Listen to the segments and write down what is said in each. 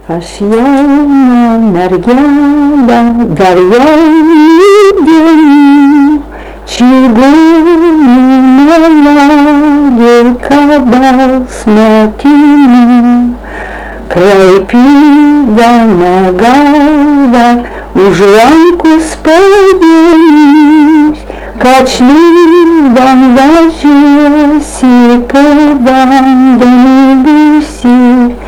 Осьяна наргяла горяю, чугунная кабал смотрю, край пива нагава, уж рамку споднюсь, качну вам вожусь, и по вам долюбусь.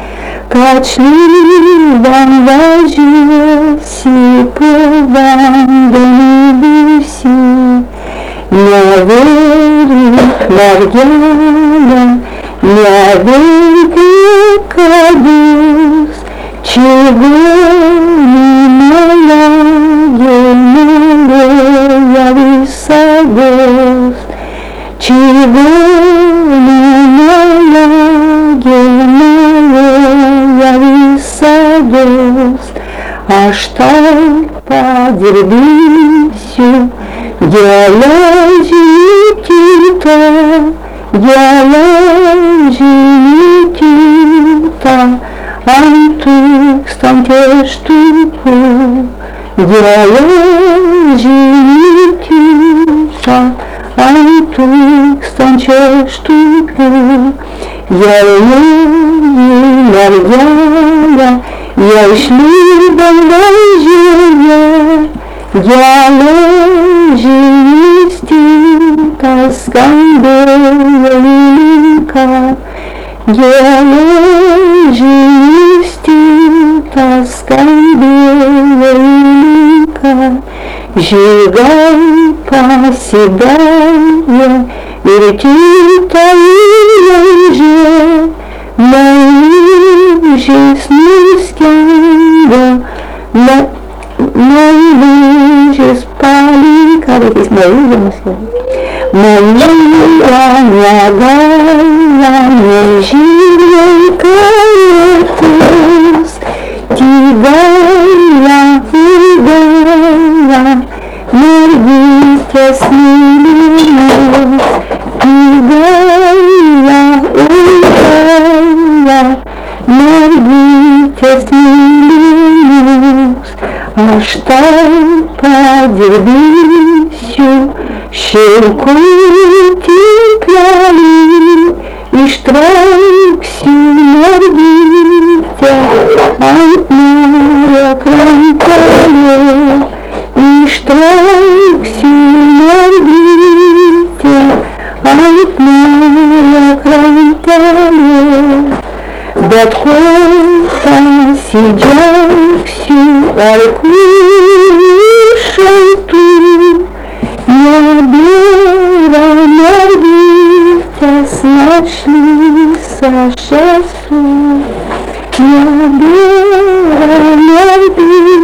Качну вам вожусь, и по вам долюбусь. Наверх марьяна, наверх кадус, чугунная германия высадус, чугунная германия высадус, аж так подербисю, Ялажитита, ялажитита, антук стантештупу, ялажитита, антук стантештупу, ялажитита, я шли бандажия, Ялажистинка скандалинка, ялажистинка скандалинка, жигай поседая, вертитая же, наижисный скандал, Мои спали, как здесь мои вымыслы. Моя нагая, мой жилетус, тигая, тигая, моргите снилинус, тигая, угая, моргите снилинус. Аж так подербисю, щелку тепляли, и штраксю моргите, антмара крантале, и штраксю моргите, антмара крантале. Баткота сидяксю, аркушату, набера моргите, сношли сашасу, набера моргите,